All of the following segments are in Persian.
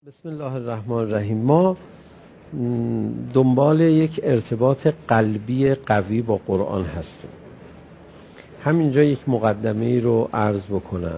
بسم الله الرحمن الرحیم. ما دنبال یک ارتباط قلبی قوی با قرآن هستیم. همینجا یک مقدمه ای رو عرض بکنم.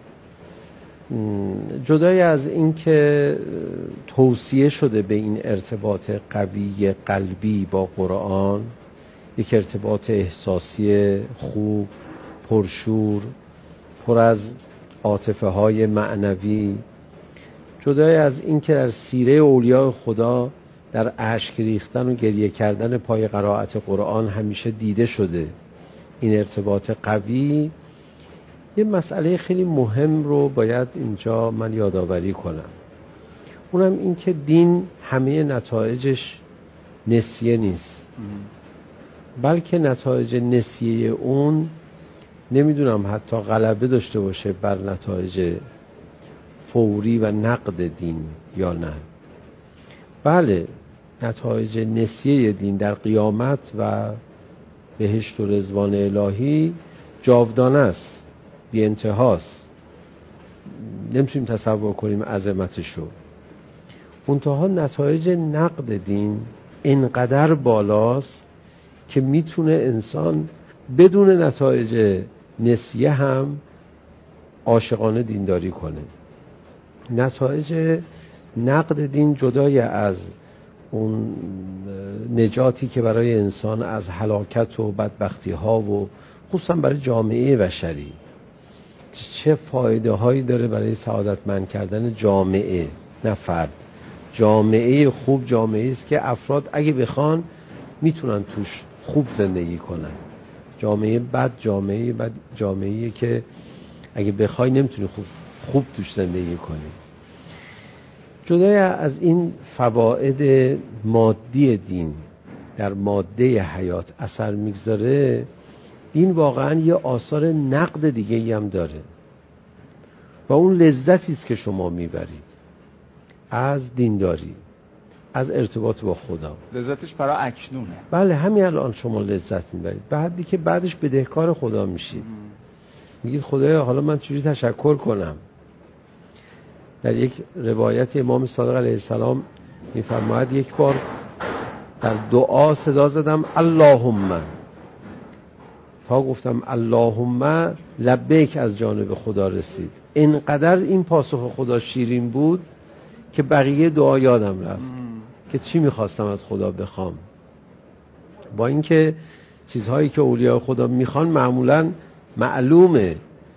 جدای از این که توصیه شده به این ارتباط قوی قلبی با قرآن، یک ارتباط احساسی خوب، پرشور، پر از عاطفه های معنوی، جدای از این که در سیره اولیاء خدا در اشک ریختن و گریه کردن پای قرائت قرآن همیشه دیده شده این ارتباط قوی، یه مسئله خیلی مهم رو باید اینجا من یادآوری کنم. اونم این که دین همه نتایجش نسیه نیست، بلکه نتایج نسیه اون نمیدونم حتی غلبه داشته باشه بر نتایج فوری و نقد دین یا نه. بله، نتایج نسیه دین در قیامت و بهشت و رضوان الهی جاودانه است، بی انتهاست، نمیتونیم تصور کنیم عظمتش رو. منتها نتایج نقد دین اینقدر بالاست که میتونه انسان بدون نتایج نسیه هم عاشقانه دینداری کنه. نتایج نقد دین جدای از اون نجاتی که برای انسان از هلاکت و بدبختی ها و خصوصا برای جامعه بشری چه فایده هایی داره برای سعادتمند کردن جامعه، نه فرد. جامعه خوب جامعه است که افراد اگه بخوان میتونن توش خوب زندگی کنن. جامعه بد جامعه که اگه بخوای نمیتونی خوب توش زندگی کنی. جدای از این فواید مادی دین در ماده حیات اثر میگذاره، دین واقعا یه آثار نقد دیگه هم داره و اون لذتی است که شما میبرید از دینداری، از ارتباط با خدا. لذتش برای اکنونه. بله، همین الان شما لذت میبرید، بعدی که بعدش بدهکار خدا میشید. میگید خدایا حالا من چجوری تشکر کنم؟ در یک روایت امام صادق علیه السلام میفرماید یک بار در دعا صدا زدم اللهم، تا گفتم اللهم لبیک از جانب خدا رسید. اینقدر این پاسخ خدا شیرین بود که بقیه دعا یادم رفت که چی میخواستم از خدا بخوام. با اینکه چیزهایی که اولیاء خدا میخوان معمولاً معلومه،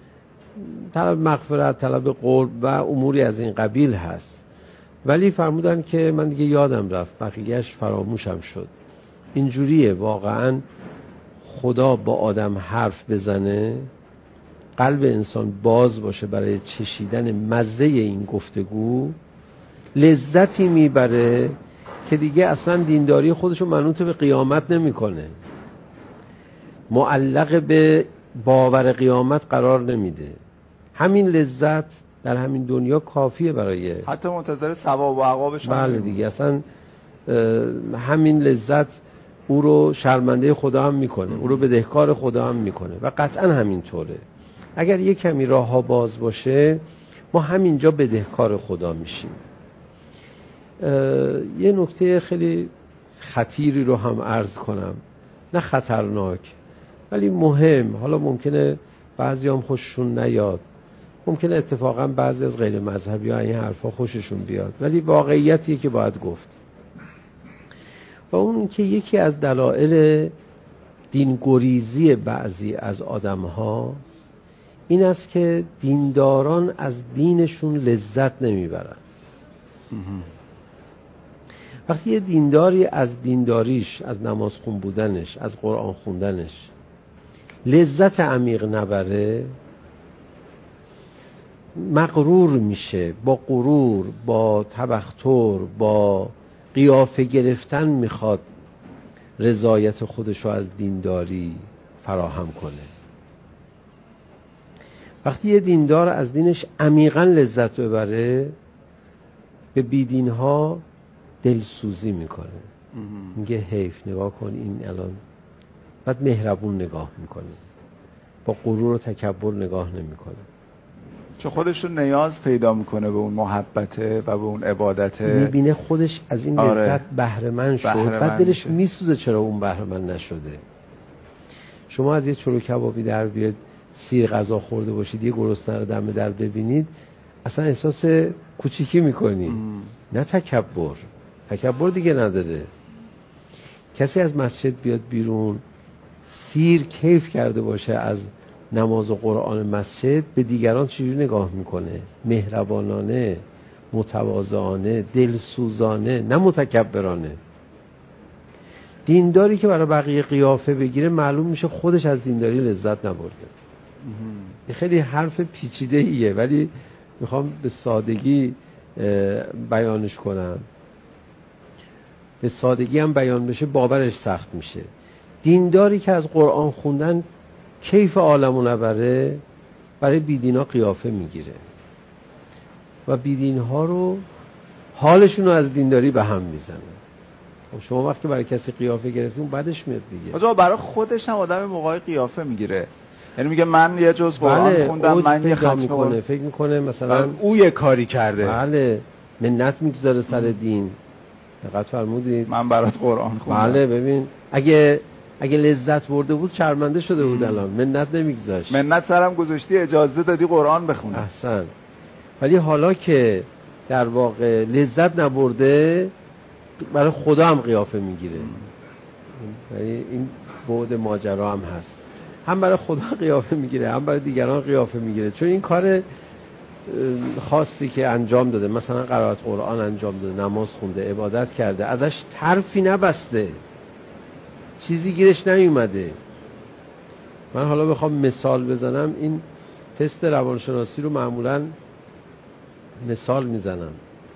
طلب مغفرت، طلب قرب و اموری از این قبیل هست، ولی فرمودن که من دیگه یادم رفت، بقیهش فراموشم شد. اینجوریه واقعا. خدا با آدم حرف بزنه، قلب انسان باز باشه برای چشیدن مزه این گفتگو، لذتی میبره که دیگه اصلا دینداری خودشو منوط به قیامت نمیکنه، معلق به باور قیامت قرار نمیده. همین لذت در همین دنیا کافیه برای حتی منتظر ثواب و عقابش. بله دیگه، اصلا همین لذت او رو شرمنده خدا هم میکنه، او رو بدهکار خدا هم میکنه و قطعا همینطوره. اگر یک کمی راه ها باز باشه ما همینجا بدهکار خدا میشیم. یه نکته خیلی خطیری رو هم عرض کنم، نه خطرناک ولی مهم. حالا ممکنه بعضی هم خوششون نیاد، ممکنه اتفاقا بعضی از غیر مذهبی ها این حرفا خوششون بیاد، ولی واقعیتیه که باید گفت. و اون که یکی از دلایل دینگریزی بعضی از آدم ها این است که دینداران از دینشون لذت نمیبرن. وقتی یه دینداری از دینداریش، از نماز خون بودنش، از قرآن خوندنش لذت عمیق نبره، مغرور میشه، با غرور، با تبختر، با قیافه گرفتن میخواد رضایت خودشو از دینداری فراهم کنه. وقتی یه دیندار از دینش عمیقاً لذت ببره، به بیدینها دلسوزی میکنه، میگه حیف، نگاه کن این الان، بعد مهربون نگاه میکنه، با غرور و تکبر نگاه نمیکنه. چون خودش رو نیاز پیدا میکنه به اون محبته و به اون عبادته، میبینه خودش از این لذت بهره‌مند شد، بعد دلش میسوزه چرا اون بهره‌مند نشده. شما از یه چلو کبابی در بیاد، سیر غذا خورده باشید، یه گرسنه رو دم در ببینید، اصلا احساس کوچیکی میکنی. نه تکبر دیگه نداره. کسی از مسجد بیاد بیرون، سیر کیف کرده باشه از نماز و قرآن مسجد، به دیگران چجوری نگاه میکنه؟ مهربانانه، متواضعانه، دلسوزانه، نه متکبرانه. دینداری که برای بقیه قیافه بگیره، معلوم میشه خودش از دینداری لذت نبرده. این خیلی حرف پیچیده ایه، ولی میخوام به سادگی بیانش کنم. به سادگی هم بیان بشه باورش سخت میشه. دینداری که از قرآن خوندن کیف عالمو نبره، برای بیدینا قیافه میگیره و بیدینها رو حالشون رو از دینداری به هم میزنه. خب شما وقتی برای کسی قیافه گرفتیم بعدش میاد دیگه. آجا برای خودش هم آدم موقعی قیافه میگیره، یعنی میگه من یه جز قرآن خوندم، من یه ختم میکنه، فکر میکنه مثلا او یه کاری کرده. بله، منت میگذاره سر دین. دقت فرمودید؟ من برات قرآن خوندم. بله، ببین اگه لذت برده بود شرمنده شده بود الان. منت نمیگذاشت. منت سرم گذاشتی، اجازه دادی قرآن بخونم. احسن. ولی حالا که در واقع لذت نبرده، برای خدا هم قیافه میگیره. یعنی این بعد ماجرا هم هست. هم برای خدا قیافه میگیره، هم برای دیگران قیافه میگیره، چون این کار خاصی که انجام داده، مثلا قرائت قرآن انجام داده، نماز خونده، عبادت کرده، ازش طرفی نبسته، چیزی گیرش نیومده. من حالا بخوام مثال بزنم، این تست روانشناسی رو معمولا مثال میزنم.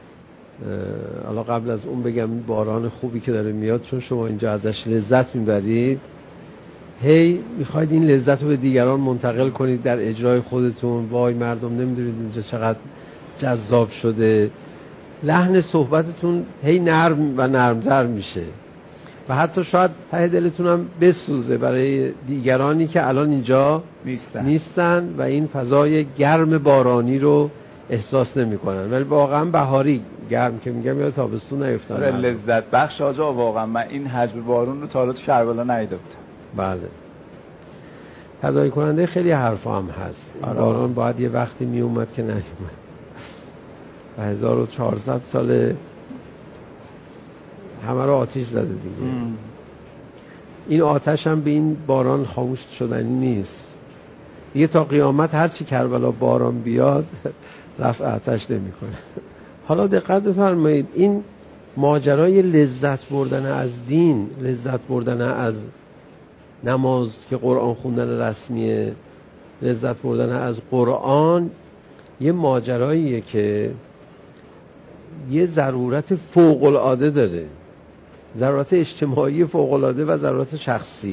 حالا قبل از اون بگم باران خوبی که داره میاد، چون شما اینجا ازش لذت میبرید، هی میخواید این لذت رو به دیگران منتقل کنید در اجرای خودتون. وای مردم نمیدونید اینجا چقدر جذاب شده. لحن صحبتتون هی نرم و نرمتر میشه و حتی شاید ته دلتون هم بسوزه برای دیگرانی که الان اینجا نیستن و این فضای گرم بارانی رو احساس نمی کنن. ولی واقعا بهاری گرم که میگم یا تابستون نیفتن. آره لذت بخش آجا، واقعا من این حجم بارون رو تا حالا تو کربلا ندیده بودم. بله، تداعی کننده خیلی حرفا هم هست. باران باید یه وقتی می اومد که نیومد و 1400 ساله همه رو آتش زده دیگه. این آتش هم به این باران خاموش شدنی نیست دیگه. تا قیامت هرچی کربلا باران بیاد رفع آتش نمی کنه. حالا دقت بفرمایید، این ماجرای لذت بردن از دین، لذت بردن از نماز که قرآن خوندن رسمیه، لذت بردن از قرآن، یه ماجراییه که یه ضرورت فوق العاده داره، ضرورت اجتماعی فوق العاده و ضرورت شخصی.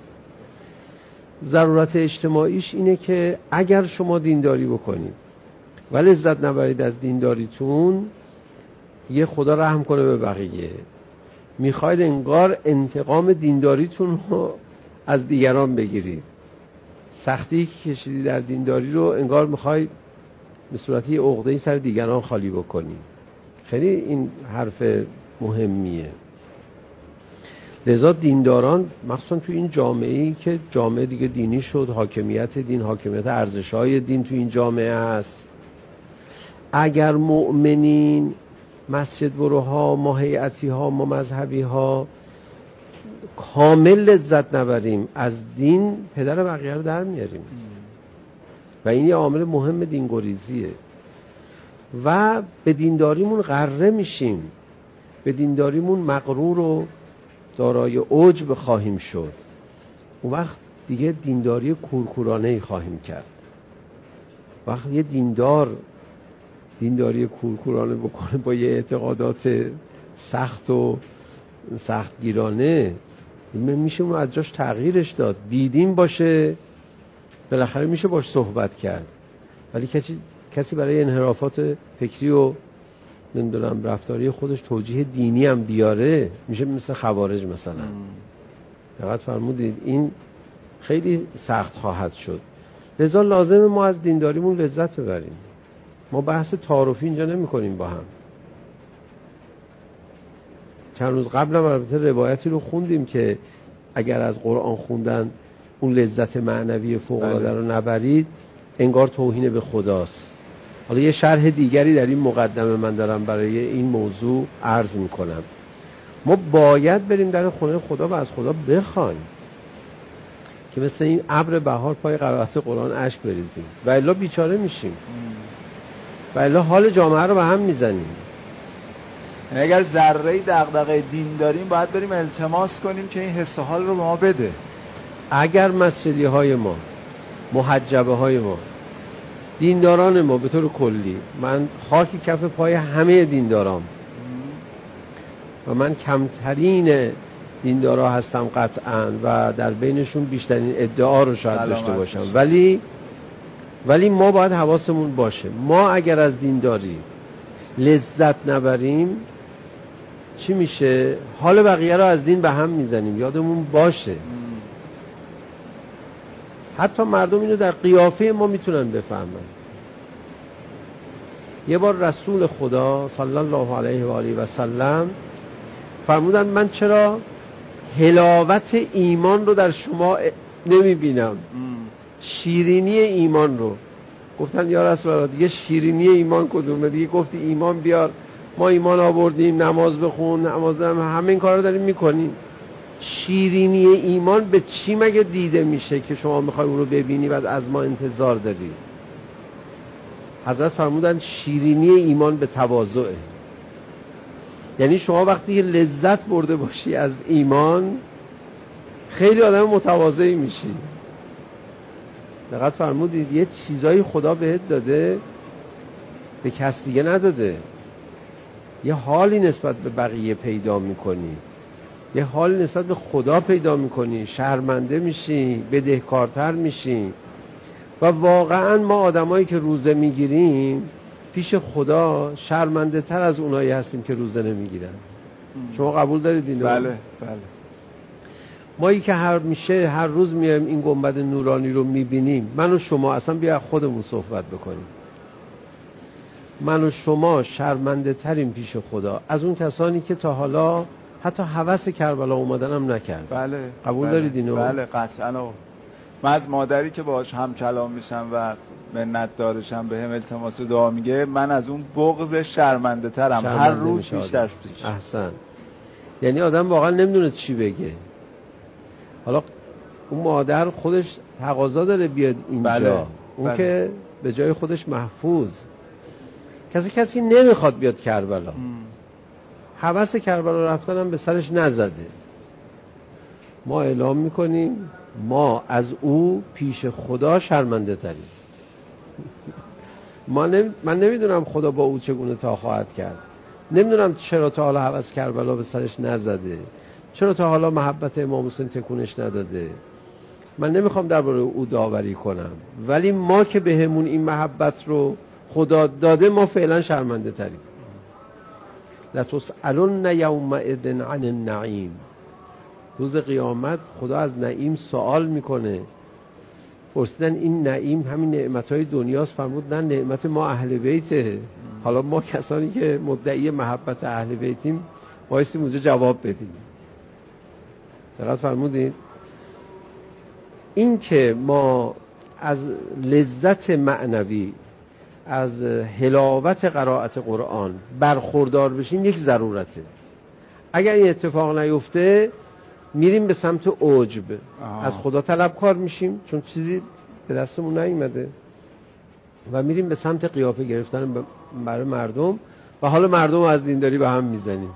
ضرورت اجتماعیش اینه که اگر شما دینداری بکنید و لذت نبرید از دینداریتون، یه خدا رحم کنه به بقیه، میخواید انگار انتقام دینداریتون رو از دیگران بگیرید. سختی که کشیدی در دینداری رو انگار میخواید به صورت یه عقده‌ای سر دیگران خالی بکنید. خیلی این حرف مهمیه. لذا دینداران مخصوصا تو این جامعه‌ای که جامعه دیگه دینی شد، حاکمیت دین، حاکمیت ارزش‌های دین تو این جامعه است، اگر مؤمنین، مسجد بروها، ما هیئتی ها، ما مذهبی ها کامل لذت نبریم از دین، پدر بقیه رو در میاریم و این یه عامل مهم دینگریزیه و به دینداریمون غره میشیم، به دینداریمون مغرور و دارای عجب خواهیم شد. اون وقت دیگه دینداری کورکورانه‌ای خواهیم کرد. وقت یه دینداری کورکورانه بکنه با یه اعتقادات سخت و سختگیرانه، میشه اون از جاش تغییرش داد. بیدین باشه بالاخره میشه باش صحبت کرد، ولی کسی برای انحرافات فکری و نمیدونم رفتاری خودش توجیه دینی هم بیاره، میشه مثل خوارج مثلا. دقت فرمودید؟ این خیلی سخت خواهد شد. لذا لازم ما از دینداریمون لذت ببریم. ما بحث تعارفی اینجا نمی کنیم با هم. چند روز قبل هم البته روایتی رو خوندیم که اگر از قرآن خوندن اون لذت معنوی فوق‌العاده رو نبرید انگار توهین به خداست. حالا یه شرح دیگری در این مقدمه من دارم برای این موضوع عرض میکنم. ما باید بریم در خونه خدا و از خدا بخوایم که مثل این ابر بهار پای قرائت قرآن اشک بریزیم و الا بیچاره میشیم و الا حال جامعه رو به هم میزنیم. اگر ذره دغدغه دین داریم باید بریم التماس کنیم که این حس و حال رو به ما بده. اگر مسجدی های ما، محجبه های ما، دینداران ما به طور کلی، من خاکی کف پای همه دیندارام و من کمترین دیندارا هستم قطعاً و در بینشون بیشترین ادعا رو شاید داشته باشم، ولی ما باید حواسمون باشه. ما اگر از دینداری لذت نبریم چی میشه؟ حال بقیه رو از دین به هم میزنیم. یادمون باشه حتی مردم اینو در قیافه ما میتونن بفهمن. یه بار رسول خدا صلی الله علیه و آله و سلم فرمودن من چرا حلاوت ایمان رو در شما نمیبینم، شیرینی ایمان رو. گفتن یا رسول الله دیگه شیرینی ایمان کدومه؟ دیگه گفتی ایمان بیار، ما ایمان آوردیم، نماز بخون، نماز همه این کارا داریم میکنیم. شیرینی ایمان به چی مگه دیده میشه که شما میخوای اون رو ببینی بعد از ما انتظار داری؟ حضرت فرمودن شیرینی ایمان به تواضعه. یعنی شما وقتی لذت برده باشی از ایمان خیلی آدم متواضعی میشی. دقت فرمودید یه چیزایی خدا بهت داده به کس دیگه نداده. یه حالی نسبت به بقیه پیدا میکنی، یه حالی نسبت به خدا پیدا میکنی، شرمنده میشی، بدهکارتر میشی. و واقعا ما آدمایی که روزه میگیریم پیش خدا شرمنده تر از اونایی هستیم که روزه نمیگیرن. شما قبول دارید اینو؟ بله. مایی که هر روز میایم این گنبد نورانی رو میبینیم، من و شما اصلا بیا خودمون صحبت بکنیم، من و شما شرمنده تریم پیش خدا از اون کسانی که تا حالا حتی هوس کربلا اومدن هم نکرد. بله. قبول دارید اینو؟ بله قطعا. من از مادری که باهاش هم کلام میشم و منت دارشم به هم التماس و دعا میگه، من از اون بغض شرمنده ترم هر روز بیشتر. احسن. یعنی آدم واقعا نمیدونه چی بگه. حالا اون مادر خودش تقاضا داره بیاد اینجا، اون که به جای خودش محفوظ. کسی نمیخواد بیاد کربلا، هوس کربلا رفتن هم به سرش نزده. ما اعلام میکنیم ما از او پیش خدا شرمنده تریم. من نمیدونم خدا با او چگونه تا خواهد کرد، نمیدونم چرا تا حالا هوس کربلا به سرش نزده، چرا تا حالا محبت امام حسین تکونش نداده. من نمیخوام درباره او داوری کنم، ولی ما که بهمون این محبت رو خدا داده ما فعلا شرمنده تریم. لتسألن یومئذ عن النعیم. روز قیامت خدا از نعیم سوال میکنه. پرسیدن این نعیم همین نعمتهای دنیاست؟ فرمود نه، نعمت ما اهل بیته. حالا ما کسانی که مدعی محبت اهل بیتیم بایستیم اونجا جواب بدیم. دقیق فرمودین؟ این که ما از لذت معنوی، از حلاوت قرائت قرآن برخوردار بشیم یک ضرورته. اگر این اتفاق نیفته میریم به سمت عجب، از خدا طلبکار میشیم چون چیزی به دستمون نیومده و میریم به سمت قیافه گرفتن برای مردم و حال مردم از دینداری به هم میزنیم.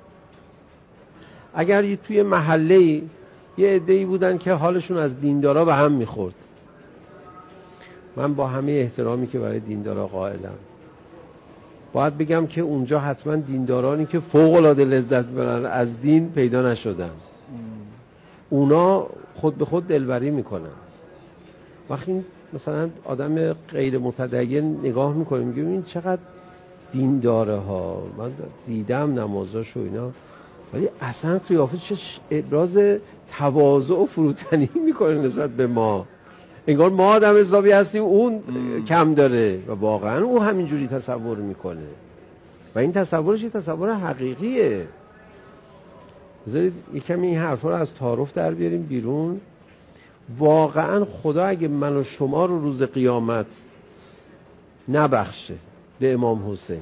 اگر توی محله یه عده‌ای بودن که حالشون از دیندارا به هم میخورد، من با همه احترامی که برای دیندارا قائلم باید بگم که اونجا حتما دیندارانی که فوق‌العاده لذت برن از دین پیدا نشدن. اونا خود به خود دلبری میکنن. وقتی مثلا آدم غیر متدین نگاه میکنیم میگیم این چقدر دینداره ها، من دیدم نمازاشو اینا، ولی اصلا قیافه چه ابراز تواضع و فروتنی میکنه نسبت به ما. انگار ما آدم حسابی هستیم اون کم داره و واقعا او همینجوری تصور میکنه و این تصورش یه تصور حقیقیه. بذارید یکم این حرفا رو از تعارف در بیاریم بیرون. واقعا خدا اگه من و شما رو روز قیامت نبخشه به امام حسین،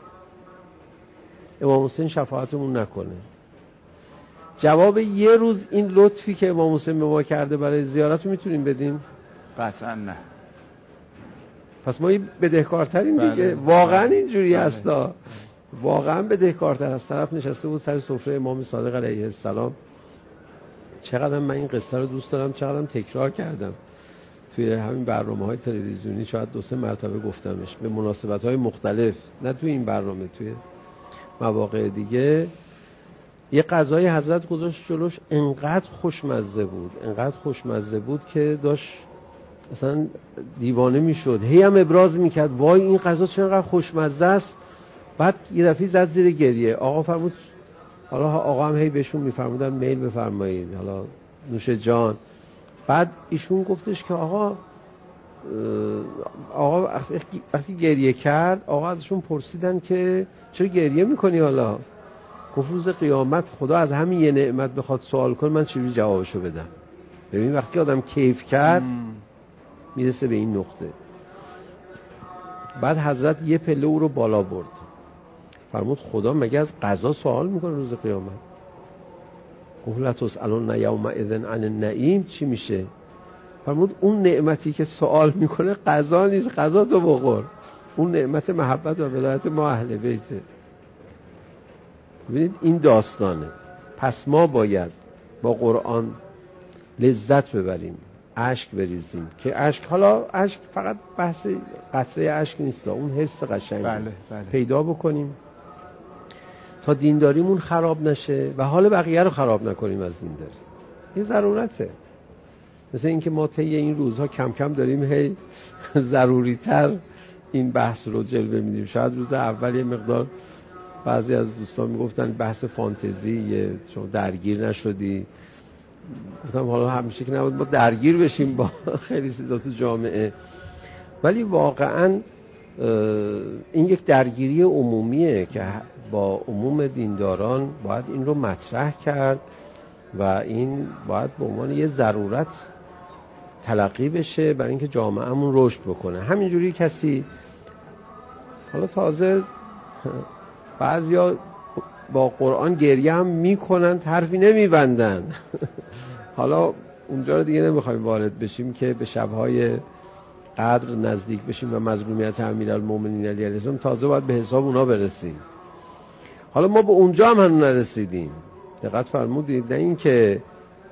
امام حسین شفاعتمون نکنه، جواب یه روز این لطفی که امام حسین به ما کرده برای زیارت رو میتونیم بدیم؟ قطعا نه. پس ما بدهکارتریم دیگه. واقعا اینجوری هستا، واقعا بدهکارتر. از طرف نشسته بود سر سفره امام صادق علیه السلام. چقدر من این قصه رو دوست دارم، چقدر تکرار کردم توی همین برنامه‌های تلویزیونی، شاید 2-3 مرتبه گفتمش به مناسبت‌های مختلف، نه توی این برنامه، توی مواقع دیگه. یه غذای حضرت گذاشت جلوش، انقدر خوشمزه بود، انقدر خوشمزه بود که داشت اصلا دیوانه میشد، هی هم ابراز میکرد وای این غذا چقدر خوشمزه است. بعد یه دفعه زد زیر گریه. آقا فرمود، حالا آقا هم هی بهشون میفرمودن میل بفرمایید، حالا نوش جان. بعد ایشون گفتش که آقا وقتی گریه کرد، آقا ازشون پرسیدن که چرا گریه میکنی؟ حالا گفت روز قیامت خدا از همین یه نعمت بخواد سوال کنه، من چجوری جوابشو بدم؟ ببین وقتی آدم کیف کرد میرسه به این نقطه. بعد حضرت یه پله او رو بالا برد، فرمود خدا مگه از قضا سوال میکنه روز قیامت؟ گفت لا تسألون یومئذ عن النعیم. چی میشه؟ فرمود اون نعمتی که سوال میکنه قضا نیست، قضا تو بخور. اون نعمت محبت و ولایت ما اهل بیته. ببینید این داستانه. پس ما باید با قرآن لذت ببریم، اشک بریزیم. که اشک، حالا اشک فقط بحث قطره اشک نیست، اون حس قشنگی بله. پیدا بکنیم تا دینداریمون خراب نشه و حال بقیه رو خراب نکنیم از دینداری. این ضرورته. مثل اینکه ما طی این روزها کم کم داریم هی ضروری تر این بحث رو جلوه میدیم. شاید روز اول یه مقدار بعضی از دوستان میگفتن بحث فانتزی، شما درگیر نشدی. گفتم حالا همیشه که نباید ما درگیر بشیم با خیلی چیزا تو جامعه، ولی واقعا این یک درگیری عمومیه که با عموم دینداران باید این رو مطرح کرد و این باید به عنوان یه ضرورت تلقی بشه برای اینکه جامعهمون رشد بکنه. همینجوری کسی، حالا تازه بعضیا با قرآن گریه هم میکنن، حرفی نمیبندن. حالا اونجا رو دیگه نمیخوایم وارد بشیم که به شبهای قدر نزدیک بشیم و مظلومیت امیرالمومنین علی علیه السلام تازه باید به حساب اونا برسیم. حالا ما به اونجا هم هنوز نرسیدیم. دقت فرمودید؟ نه این که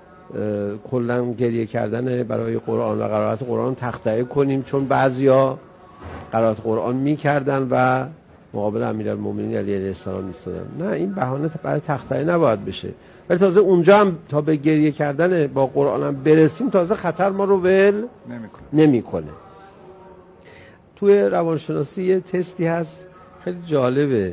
کلا گریه کردن برای قرآن و قرائت قرآن تخطئه کنیم چون بعضیا قرائت قرآن میکردن و مقابل امیرالمومنین علی علیه السلام ایستادن. نه، این بهانه برای تخطئه نباید بشه. ولی تازه اونجا هم تا به گریه کردن با قرآن هم برسیم، تازه خطر ما رو ول نمیکنه. توی روانشناسی یه تستی هست خیلی جالبه.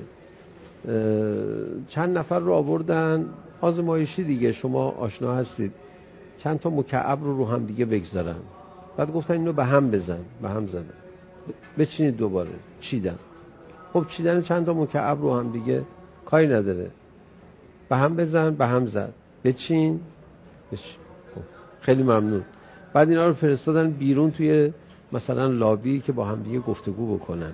چند نفر رو آوردن آزمایشی دیگه، شما آشنا هستید، چند تا مکعب رو هم دیگه بگذارن. بعد گفتن اینو به هم بزن. به هم زدن. بچینید دوباره. چیدن. خب چیدن چند تا مکعب رو هم دیگه کاری نداره. به هم بزن، به هم زد. بچین. خب. خیلی ممنون. بعد اینا رو فرستادن بیرون توی مثلا لابی که با هم دیگه گفتگو بکنن.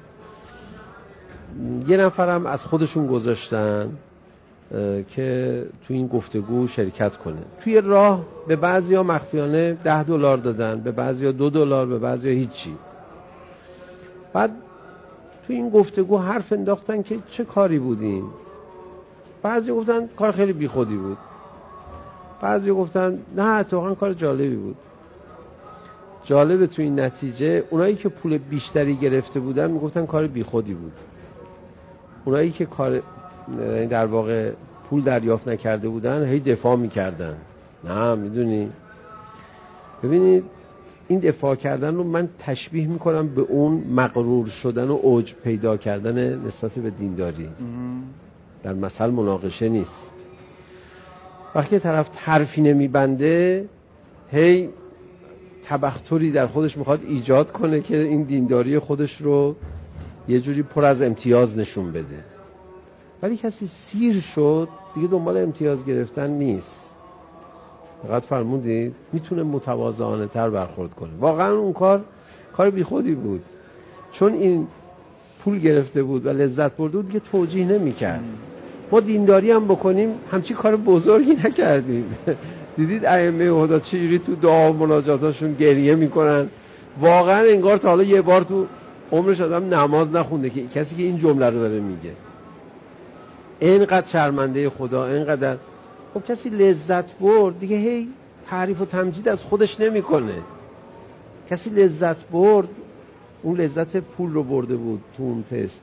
یه نفرم از خودشون گذاشتن که توی این گفتگو شرکت کنه. توی راه به بعضیا مخفیانه $10 دادن، به بعضیا $2، به بعضیا هیچی. بعد توی این گفتگو حرف انداختن که چه کاری بودین. بعضی گفتن کار خیلی بیخودی بود، بعضی گفتن نه اتفاقا کار جالبی بود. جالبه توی این نتیجه اونایی که پول بیشتری گرفته بودن میگفتن کار بیخودی بود. اونایی که کار در واقع پول دریافت نکرده بودن هی دفاع میکردن. نه میدونی، ببینید این دفاع کردن رو من تشبیه میکنم به اون مغرور شدن و عجب پیدا کردن نسبت به دینداری. در مثل مناقشه نیست. وقتی طرف حرفی نمیبنده هی تبختری در خودش میخواد ایجاد کنه که این دینداری خودش رو یه جوری پر از امتیاز نشون بده. ولی کسی سیر شد دیگه دنبال امتیاز گرفتن نیست. فقط فرمودید میتونه متواضعانه تر برخورد کنه. واقعا اون کار بیخودی بود، چون این پول گرفته بود و لذت برده بود دیگه توجیه نمی‌کرد. ما دینداری هم بکنیم همچی کار بزرگی نکردیم. دیدید ائمه هدا چجوری تو دعا و مناجاتاشون گریه میکنن؟ واقعا انگار تا حالا یه بار تو عمرش آدم نماز نخونده که کسی که این جمله رو داره میگه. اینقدر شرمنده خدا، اینقدر. خب کسی لذت برد دیگه هی تعریف و تمجید از خودش نمیکنه. کسی لذت برد، اون لذت پول رو برده بود تو اون تست،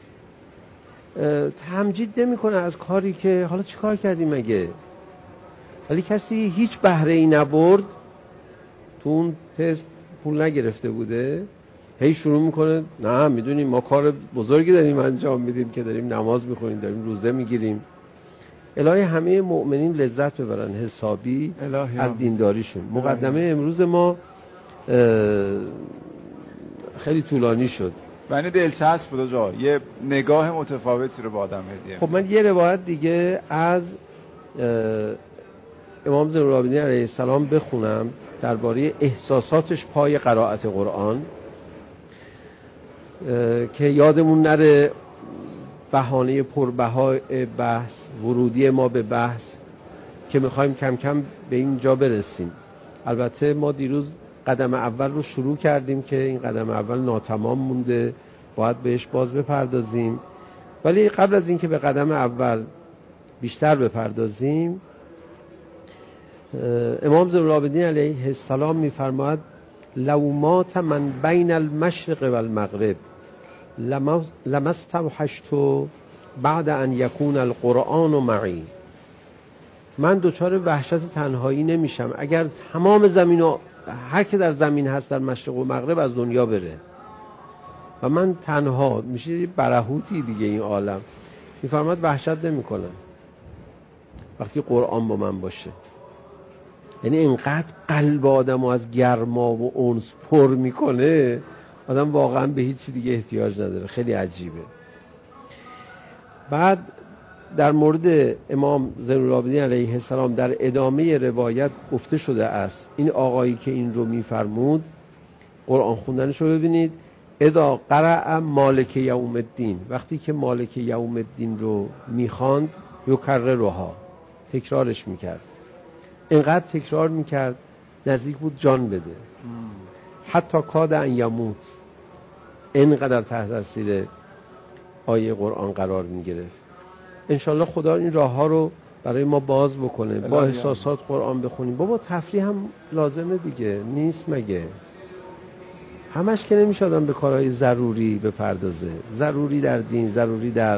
تمجید نمیکنه از کاری که حالا چی کار کردیم مگه. ولی کسی هیچ بهره ای نبرد، تو اون تست پول نگرفته بوده، هی شروع میکنه نه میدونیم ما کار بزرگی داریم انجام میدیم که داریم نماز میخونیم، داریم روزه میگیریم. الهی همه مؤمنین لذت ببرن حسابی از دینداریشون. مقدمه امروز ما خیلی طولانی شد. یعنی دلچسب بود آقا، یه نگاه متفاوتی رو با آدم هدیه. خب من یه روایت دیگه از امام زین العابدین علیه السلام بخونم درباره احساساتش پای قرائت قرآن که یادمون نره بهانه پربهای بحث، ورودی ما به بحث که میخوایم کم کم به این جا برسیم. البته ما دیروز قدم اول رو شروع کردیم که این قدم اول ناتمام مونده، باید بهش باز بپردازیم. ولی قبل از اینکه به قدم اول بیشتر بپردازیم، امام زین العابدین علیه السلام میفرماید لو مات من بین المشرق و المغرب لما استوحشت بعد ان یکون القرآن معی. من دچار وحشت تنهایی نمیشم اگر تمام زمین و هر که در زمین هست در مشرق و مغرب از دنیا بره و من تنها میشه برهوتی دیگه این عالم. میفرماید وحشت نمیکنم وقتی قرآن با من باشه. یعنی اینقدر قلب آدمو از گرما و انس پر میکنه آدم واقعا به هیچ چیز دیگه احتیاج نداره. خیلی عجیبه. بعد در مورد امام زین العابدین علیه السلام در ادامه روایت گفته شده است این آقایی که این رو میفرمود قرآن خوندنش رو ببینید. اذا قرأ مالک یوم الدین، وقتی که مالک یوم الدین رو میخواند یکررها، تکرارش میکرد. اینقدر تکرار میکرد نزدیک بود جان بده. حتی کاد ان یموت. اینقدر تحت تاثیر آیه قرآن قرار میگرفت. انشالله خدا این راه ها رو برای ما باز بکنه. با احساسات قرآن بخونیم. بابا تفریح هم لازمه دیگه، نیست مگه؟ همش که نمیشه آدم به کارهای ضروری بپردازه. ضروری در دین، ضروری در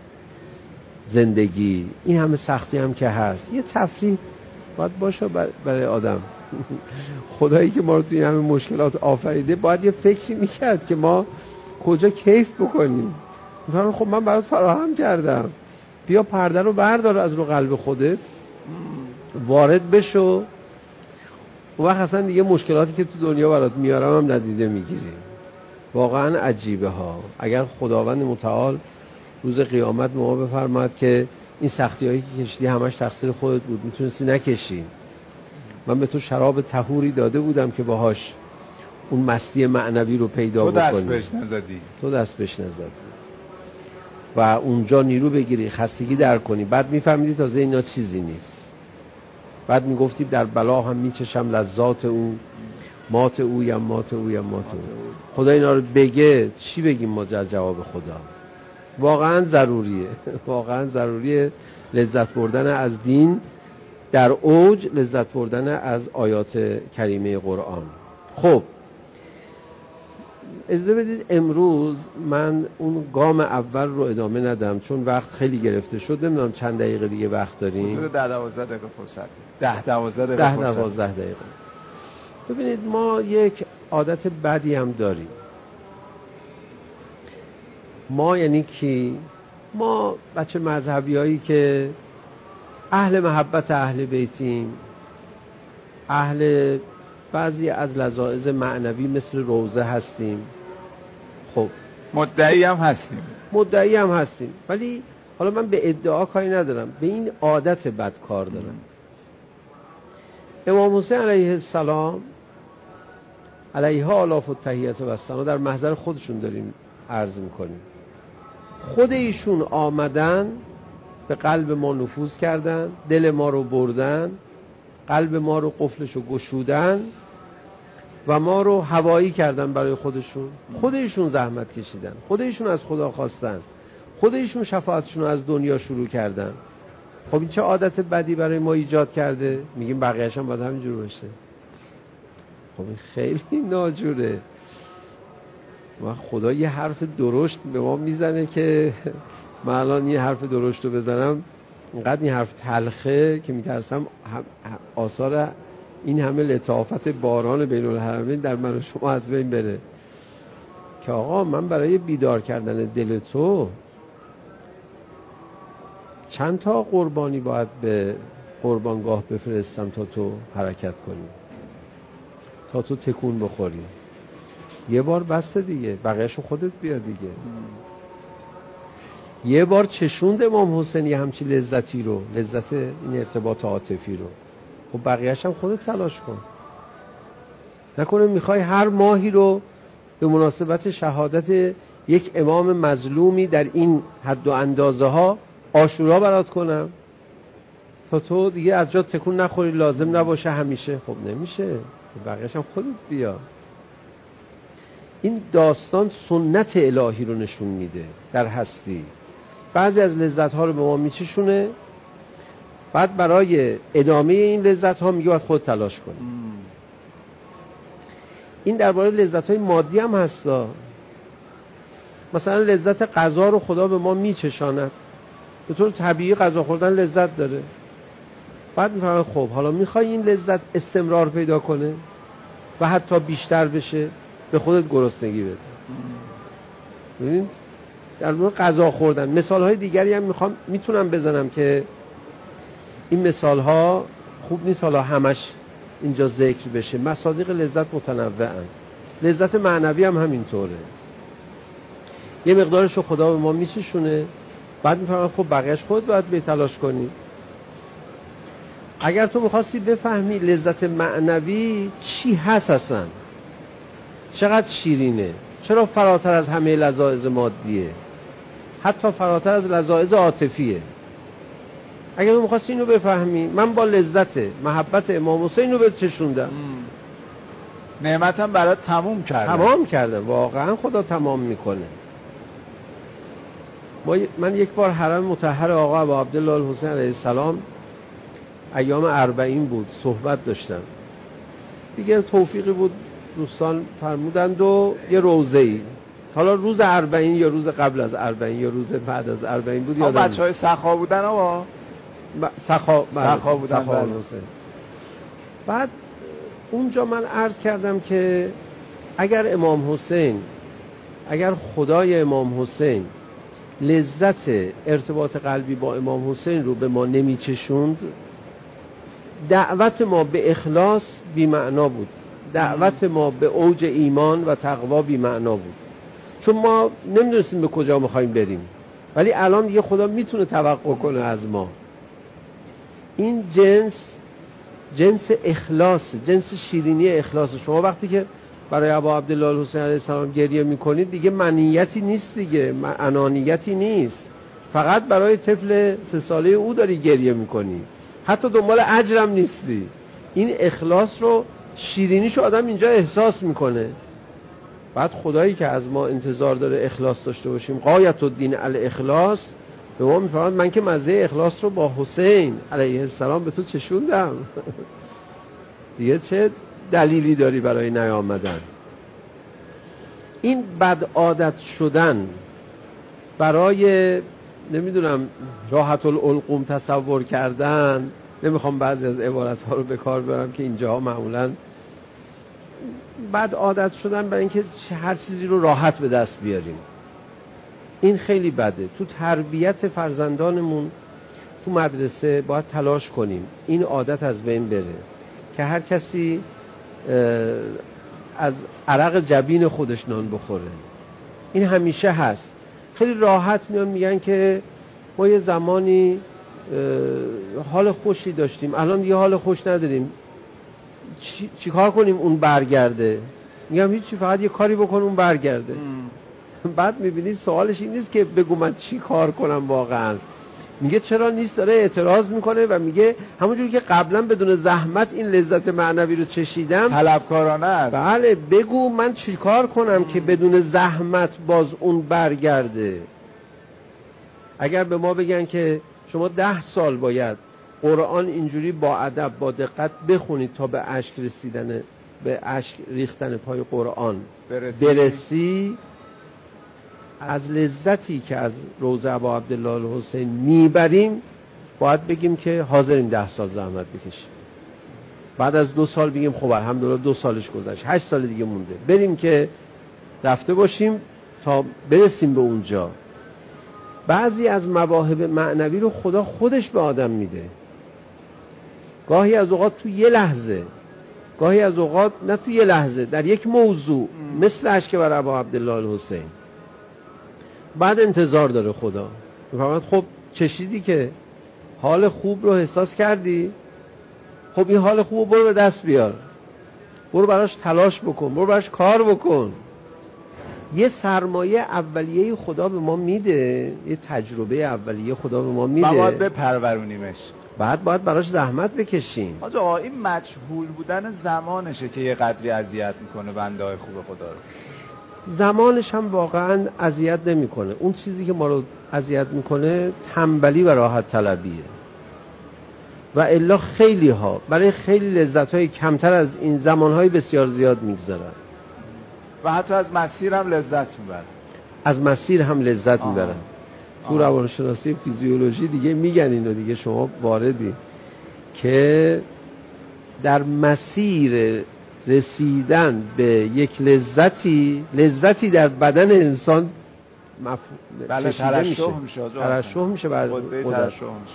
زندگی، این همه سختی هم که هست، یه تفریح باید باشه برای آدم. خدایی که ما رو توی این همه مشکلات آفریده باید یه فکری میکرد که ما کجا کیف بکنیم. میفرمان خب من برات فراهم کردم، بیا پرده رو بردار از رو قلب خودت، وارد بشو، و وقت اصلا دیگه مشکلاتی که تو دنیا برات میارم هم ندیده میگیری. واقعا عجیبه ها. اگر خداوند متعال روز قیامت ما بفرماد که این سختی هایی که کشیدی همش تقصیر خودت بود، میتونستی نکشی، من به تو شراب طهوری داده بودم که باهاش اون مستی معنوی رو پیدا بکنی، تو دست بهش نزدی و اونجا نیرو بگیری، خستگی در کنی، بعد میفهمیدی تازه اینا چیزی نیست. بعد میگفتی در بلا هم میچشم لذات او، مات او یا مات او یا مات او. خدا اینا رو بگه چی بگیم ما جواب خدا؟ واقعا ضروریه. واقعا ضروریه لذت بردن از دین، در اوج لذت بردن از آیات کریمه قرآن. خب اجازه بدید امروز من اون گام اول رو ادامه ندم چون وقت خیلی گرفته شد. نمیدونم چند دقیقه دیگه وقت داریم. 10-12 دقیقه فرصت. 10-12 دقیقه. ببینید ما یک عادت بدی هم داریم. ما یعنی کی؟ ما بچه مذهبی هایی که اهل محبت اهل بیتیم، اهل بعضی از لذاذ معنوی مثل روزه هستیم. خب مدعی هم هستیم، ولی حالا من به ادعا کاری ندارم، به این عادت بد کار دارم. امام حسین علیه السلام علیها آلاف التحیات و الثنا در محضر خودشون داریم عرض میکنیم. خود ایشون آمدن به قلب ما نفوذ کردن، دل ما رو بردن، قلب ما رو قفلش رو گشودن و ما رو هوایی کردن برای خودشون. خودشون زحمت کشیدن، خودشون از خدا خواستن، خودشون شفاعتشون رو از دنیا شروع کردن. خب این چه عادت بدی برای ما ایجاد کرده؟ میگیم بقیه‌اش هم باید همینجور باشه. خب این خیلی ناجوره. و خدا یه حرف درشت به ما میزنه که من الان یه حرف درشت رو بزنم اینقدر این حرف تلخه که میترسم آثار این همه لطافت باران بین الحرمین در من و شما از بین بره. که آقا من برای بیدار کردن دل تو چند تا قربانی باید به قربانگاه بفرستم تا تو حرکت کنی، تا تو تکون بخوری؟ یه بار بسته دیگه، بقیه‌شو خودت بیار دیگه. یه بار چشوند امام حسین یه همچی لذتی رو، لذت این ارتباط عاطفی رو، خب بقیه‌ش هم خودت تلاش کن. نکنه میخوای هر ماهی رو به مناسبت شهادت یک امام مظلومی در این حد و اندازه ها عاشورا برات کنم تا تو دیگه از جا تکون نخوری، لازم نباشه همیشه. خب نمیشه، بقیه‌ش هم خودت بیا. این داستان سنت الهی رو نشون میده در هستی. بعضی از لذت ها رو به ما میچشونه، بعد برای ادامه این لذت ها میگه باید خود تلاش کنی. این درباره لذت های مادی هم هستا. مثلا لذت غذا رو خدا به ما میچشاند، به طور طبیعی غذا خوردن لذت داره. بعد میفهمه خب حالا میخوای این لذت استمرار پیدا کنه و حتی بیشتر بشه، به خودت گرسنگی بده. ببین در مورد غذا خوردن مثال های دیگری هم میتونم بزنم که این مثال ها خوب نیست حالا همش اینجا ذکر بشه. مصادیق لذت متنوعن، لذت معنوی هم همینطوره. یه مقدارش رو خدا به ما میچشونه، بعد میفهمم خب بقیهش خود باید به تلاش کنی. اگر تو میخواستی بفهمی لذت معنوی چی هست اصلا، چقدر شیرینه، چرا فراتر از همه لذاذ مادیه، حتی فراتر از لذاذ عاطفیه، اگر تو میخواستی اینو بفهمی، من با لذت محبت امام حسین رو بهت چشوندم. نعمتم برات تمام کردم. واقعا خدا تمام میکنه. من یک بار حرم مطهر آقا ابا عبدالله الحسین علیه السلام ایام 40 بود، صحبت داشتم دیگه، توفیقی بود دوستان فرمودند و یه روزه‌ای، حالا روز 40 یا روز قبل از 40 یا روز بعد از 40 بود یادم نیست. بچهای سخا بودن آقا، سخا بودن. بعد اونجا من عرض کردم که اگر امام حسین، اگر خدای امام حسین لذت ارتباط قلبی با امام حسین رو به ما نمیچشوند، دعوت ما به اخلاص بی معنا بود، دعوت ما به اوج ایمان و تقوا بی معنا بود، چون ما نمیدونستیم به کجا میخوایم بریم. ولی الان دیگه خدا میتونه توقع کنه از ما. این جنس اخلاص، جنس شیرینی اخلاص. شما وقتی که برای ابا عبدالله الحسین علیه السلام گریه میکنید دیگه منیتی نیست دیگه، انانیتی نیست، فقط برای طفل 3 ساله او داری گریه میکنی، حتی دنبال اجرم نیستی. این اخلاص رو، شیرینیشو آدم اینجا احساس میکنه. بعد خدایی که از ما انتظار داره اخلاص داشته باشیم، غایت الدین الاخلاص، به ما میفرماد من که مزه اخلاص رو با حسین علیه السلام به تو چشوندم. دیگه چه دلیلی داری برای نیامدن؟ این بد عادت شدن برای نمیدونم راحت العلقوم تصور کردن، نمیخوام بعضی از عبارت ها رو به کار برم که اینجا معمولا بد عادت شدن برای اینکه هر چیزی رو راحت به دست بیاریم، این خیلی بده. تو تربیت فرزندانمون تو مدرسه باید تلاش کنیم این عادت از بین بره که هر کسی از عرق جبین خودش نان بخوره. این همیشه هست. خیلی راحت میان میگن که ما یه زمانی حال خوشی داشتیم، الان یه حال خوش نداریم، چی کار کنیم اون برگرده؟ میگم هیچی، فقط یه کاری بکن اون برگرده. بعد میبینید سوالش این نیست که بگو من چی کار کنم واقعا، میگه چرا نیست، داره اعتراض میکنه و میگه همونجوری که قبلا بدون زحمت این لذت معنوی رو چشیدم، طلبکارانه است. بله، بگو من چی کار کنم که بدون زحمت باز اون برگرده. اگر به ما بگن که شما 10 سال باید قرآن اینجوری با ادب با دقت بخونید تا به اشک رسیدن، به اشک ریختن پای قرآن برسی، از لذتی که از روضه ابا عبدالله الحسین میبریم باید بگیم که حاضریم 10 سال زحمت بکشیم. بعد از 2 سال بگیم خب الحمدلله 2 سالش گذشت، 8 سال دیگه مونده، بریم که رفته باشیم تا برسیم به اونجا. بعضی از مواهب معنوی رو خدا خودش به آدم میده، گاهی از اوقات تو یه لحظه، گاهی از اوقات نه تو یه لحظه، در یک موضوع، مثل اشک بر ابا عبدالله الحسین. بعد انتظار داره خدا، میفهمد خب چشیدی که حال خوب رو احساس کردی، خب این حال خوب رو برو به دست بیار، برو براش تلاش بکن، برو براش کار بکن. یه سرمایه اولیه خدا به ما میده، یه تجربه اولیه خدا به ما میده، ما باید بپرورونیمش، بعد باید براش زحمت بکشیم. آقا این مجهول بودن زمانشه که یه قدری اذیت میکنه بنده های خوب خدا رو. زمانش هم واقعا اذیت نمیکنه. اون چیزی که ما رو اذیت میکنه تنبلی و راحت طلبیه. و الا خیلی ها برای خیلی لذت های کمتر از این زمانهای بسیار زیاد میگذارن و حتی از مسیر هم لذت میبرن. از مسیر هم لذت میبرن. تو روانشناسی فیزیولوژی دیگه میگن اینو، دیگه شما واردی، که در مسیر رسیدن به یک لذتی در بدن انسان بله ترشح میشه بعد ترشح میشه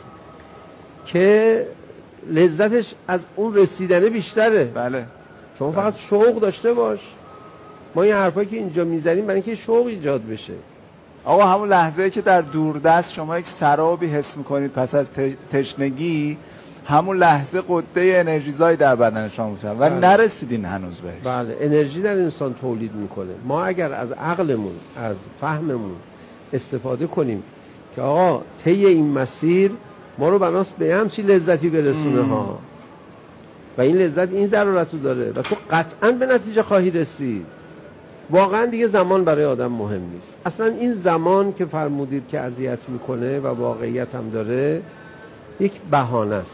که لذتش از اون رسیدنه بیشتره. بله شما فقط شوق داشته باش. ما این حرفایی که اینجا میزنیم برای اینکه شوق ایجاد بشه. آقا همون لحظه‌ای که در دوردست شما یک سرابی حس میکنید پس از تشنگی، همون لحظه قده انرژیزایی در بدن شما میشن و نرسیدین هنوز بهش. بله، انرژی در انسان تولید میکنه. ما اگر از عقلمون، از فهممون استفاده کنیم که آقا طی این مسیر ما رو بناست به همچین لذتی برسونه ها، و این لذت این ضرورت رو داره و تو قطعا به نتیجه خواهی رسید، واقعا دیگه زمان برای آدم مهم نیست. اصلا این زمان که فرمودید که اذیت میکنه و واقعیت هم داره، یک بهانه است.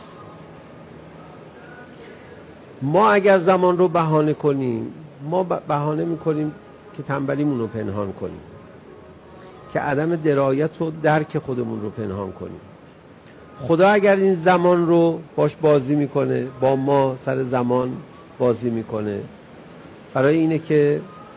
ما اگر زمان رو بهانه کنیم، ما بهانه میکنیم که تنبلیمون رو پنهان کنیم، که عدم درایت و درک خودمون رو پنهان کنیم. خدا اگر این زمان رو باش بازی میکنه، با ما سر زمان بازی میکنه، برای اینه که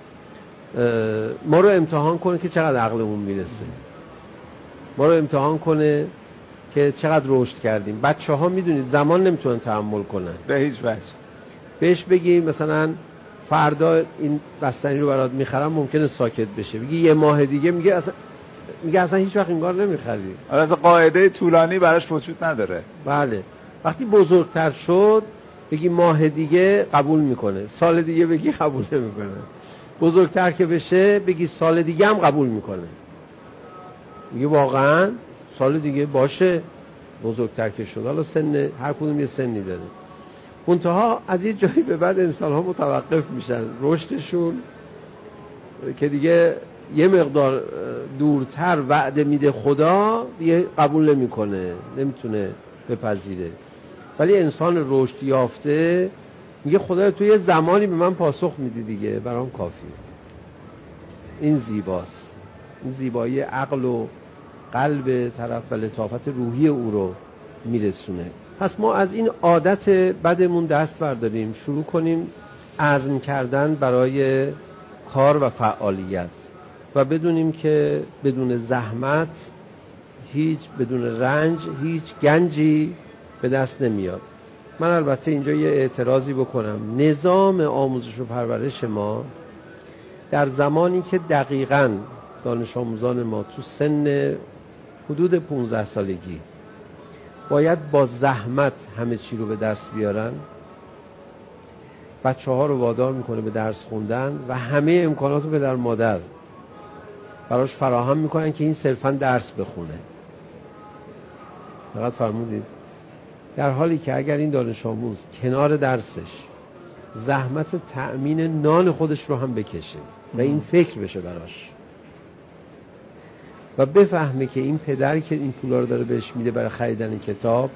ما رو امتحان کنه که چقدر عقلمون میرسه، ما رو امتحان کنه که چقدر رشد کردیم. بچه ها میدونید زمان نمیتونن تحمل کنن به هیچ وجه. بهش بگیم مثلا فردا این بستنی رو برات میخرم، ممکنه ساکت بشه. بگی یه ماه دیگه، میگه اصلا هیچ وقت انگار نمیخری. اصلا قاعده طولانی براش وجود نداره. بله. وقتی بزرگتر شد بگی ماه دیگه قبول میکنه، سال دیگه بگی قبول نمیکنه. بزرگتر که بشه بگی سال دیگه هم قبول میکنه. میگه واقعا سال دیگه باشه. بزرگتر که شد، حالا سن هر کدوم یه سنی داره. منتها از یه جایی به بعد انسان ها متوقف میشن، رشدشون که دیگه یه مقدار دورتر وعده میده خدا، دیگه قبول نمیکنه، نمیتونه بپذیره. ولی انسان رشد یافته میگه خدا تو یه زمانی به من پاسخ میدی دیگه، برام کافیه. این زیباست. این زیبایی عقل و قلب طرف و لطافت روحی او رو میرسونه. پس ما از این عادت بدمون دست برداریم، شروع کنیم عزم کردن برای کار و فعالیت و بدونیم که بدون زحمت بدون رنج هیچ گنجی به دست نمیاد. من البته اینجا یه اعتراضی بکنم. نظام آموزش و پرورش ما در زمانی که دقیقاً دانش آموزان ما تو سن حدود 15 سالگی باید با زحمت همه چی رو به دست بیارن، بچه‌ها رو وادار میکنه به درس خوندن و همه امکانات رو پدر مادر براش فراهم میکنن که این صرفاً درس بخونه. فقط فرمودید در حالی که اگر این دانش آموز کنار درسش زحمت تأمین نان خودش رو هم بکشه و این فکر بشه براش و بفهمه که این پدری که این پولا رو داره بهش میده برای خریدن کتاب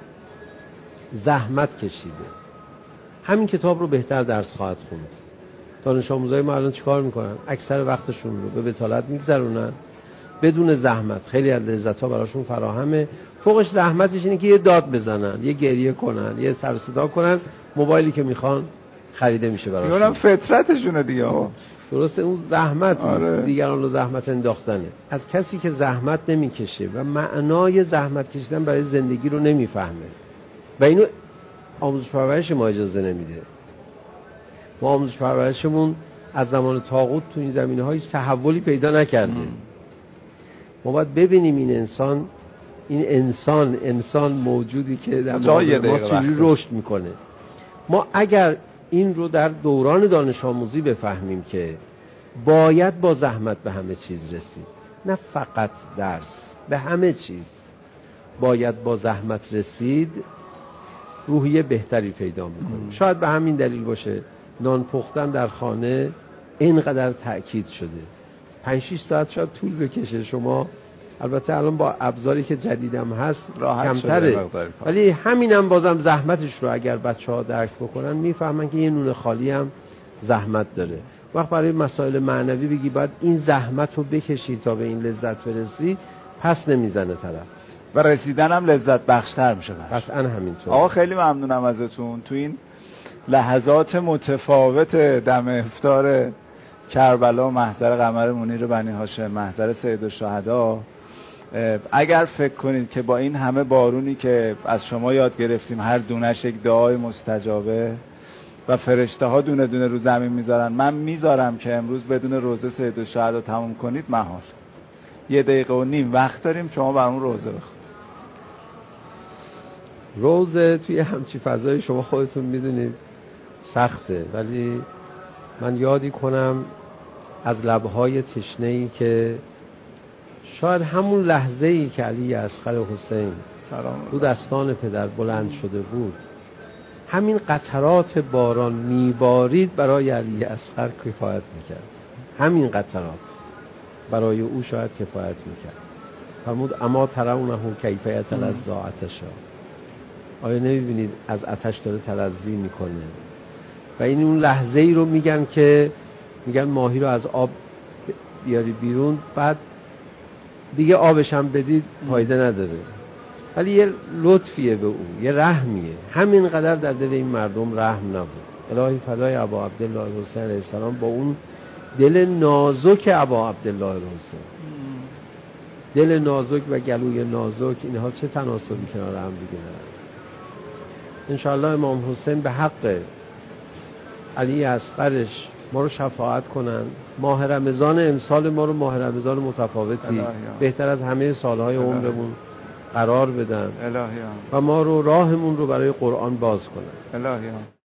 زحمت کشیده، همین کتاب رو بهتر درس خواهد خوند. دانش آموزای ما الان چیکار میکنن؟ اکثر وقتشون رو به بتالت میگذرونن بدون زحمت. خیلی از لذت‌ها براشون فراهمه، فوقش زحمتش اینه که یه داد بزنن، یه گریه کنن، یه سر صدا کنن، موبایلی که میخوان خریده میشه براشون. اونم فطرتشونه دیگه. درسته، اون زحمت دیگران رو زحمت انداختنه. از کسی که زحمت نمیکشه و معنای زحمت کشیدن برای زندگی رو نمیفهمه و اینو آموزش پرورش ما اجازه نمیده. ما آموزش پرورشمون از زمان طاغوت تو این زمینه‌های تحولی پیدا نکرده. ما باید ببینیم این انسان موجودی که در ما چجوری رشد میکنه. ما اگر این رو در دوران دانش آموزی بفهمیم که باید با زحمت به همه چیز رسید، نه فقط درس، به همه چیز باید با زحمت رسید، روحیه بهتری پیدا میکنیم. شاید به همین دلیل باشه نان پختن در خانه اینقدر تأکید شده. 5-6 ساعت شاید طول بکشه. شما البته الان با ابزاری که جدیدم هست کمتره، ولی همینم بازم زحمتش رو اگر بچه‌ها درک بکنن میفهمن که یه نون خالی هم زحمت داره. وقت برای مسائل معنوی بگی باید این زحمت رو بکشی تا به این لذت برسی، پس نمیزنه طرف و رسیدن هم لذت بخشتر میشه. قطعا همینطور. آقا خیلی ممنونم ازتون. تو این لحظات متفاوت دم افطار کربلا، محضر قمر منیر بنی هاشم، محضر سید الشهدا، اگر فکر کنید که با این همه بارونی که از شما یاد گرفتیم هر دونش یک دعای مستجابه و فرشته ها دونه دونه رو زمین میذارن، من میذارم که امروز بدون روزه سید الشهدا تموم کنید محال. 1.5 دقیقه وقت داریم، شما برامون روزه بخونید. روزه توی همچی فضای شما خودتون میدونید سخته، ولی من یادی کنم از لبهای تشنه‌ای که شاید همون لحظه‌ای که علی اصغر حسین رو دستان پدر بلند شده بود، همین قطرات باران میبارید برای علی اصغر کفایت میکرد. همین قطرات برای او شاید کفایت میکرد. فرمود اما ترونه کیفیت لذاعتشا، آیا نمیبینید از آتش داره تلظی میکنه؟ و این اون لحظه ای رو میگن که میگن ماهی رو از آب بیاری بیرون، بعد دیگه آبش هم بدید فایده نداره، ولی یه لطفیه به او، یه رحمیه. همین قدر در دل این مردم رحم نبود. الهی فدای ابا عبدالله حسین علیه السلام با اون دل نازک ابا عبدالله حسین، دل نازک و گلوی نازک، اینها چه تناسبی کنار هم دیگه دارن. انشاءالله امام حسین به حق علی اصغرش ما رو شفاعت کنن. ماه رمضان امسال ما رو ماه رمضان متفاوتی بهتر از همه سالهای عمرمون قرار بدن و ما رو راهمون رو برای قرآن باز کنن.